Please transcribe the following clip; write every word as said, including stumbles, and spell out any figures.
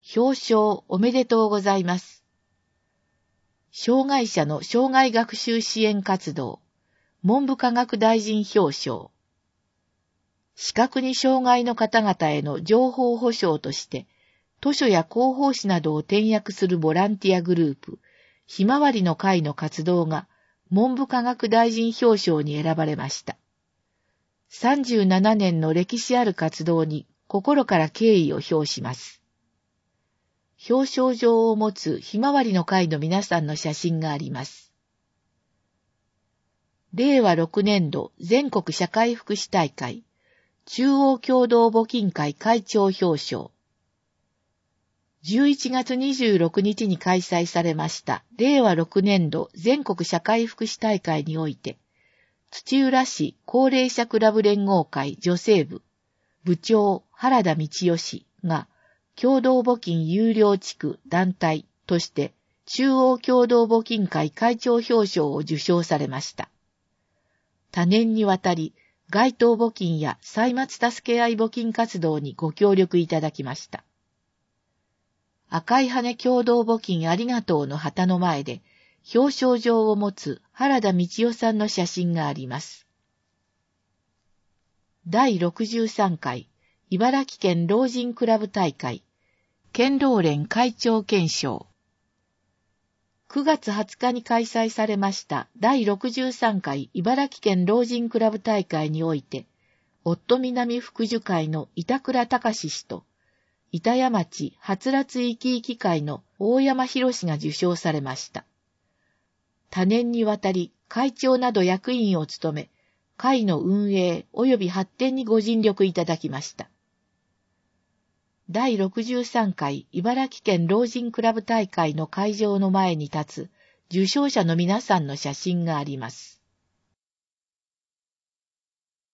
表彰おめでとうございます。障害者の障害学習支援活動、文部科学大臣表彰。視覚に障害の方々への情報保障として、図書や広報誌などを点訳するボランティアグループ、ひまわりの会の活動が文部科学大臣表彰に選ばれました。さんじゅうななねんの歴史ある活動に心から敬意を表します。表彰状を持つひまわりの会の皆さんの写真があります。れいわろくねんど全国社会福祉大会、中央共同募金会会長表彰。じゅういちがつにじゅうろくにちに開催されましたれいわろくねんど全国社会福祉大会において、土浦市高齢者クラブ連合会女性部、部長原田道義が共同募金有料地区団体として中央共同募金会会長表彰を受賞されました。多年にわたり街頭募金や歳末助け合い募金活動にご協力いただきました。赤い羽共同募金ありがとうの旗の前で表彰状を持つ原田道代さんの写真があります。だいろくじゅうさんかい茨城県老人クラブ大会県老連会長顕彰。くがつはつかに開催されましただいろくじゅうさんかい茨城県老人クラブ大会において、夫南福寿会の板倉隆氏と、板谷町はつらつ生き生き会の大山博氏が受賞されました。多年にわたり会長など役員を務め、会の運営及び発展にご尽力いただきました。だいろくじゅうさんかい茨城県老人クラブ大会の会場の前に立つ受賞者の皆さんの写真があります。